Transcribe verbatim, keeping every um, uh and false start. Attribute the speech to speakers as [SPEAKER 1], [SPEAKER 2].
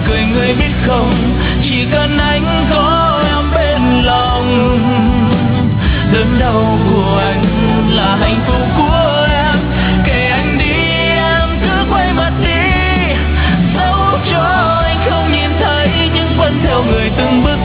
[SPEAKER 1] cười người biết không, chỉ cần anh có em bên lòng. Đớn đau của anh là hạnh phúc của em, kể anh đi em cứ quay mặt đi, dẫu cho anh không nhìn thấy nhưng vẫn theo người từng bước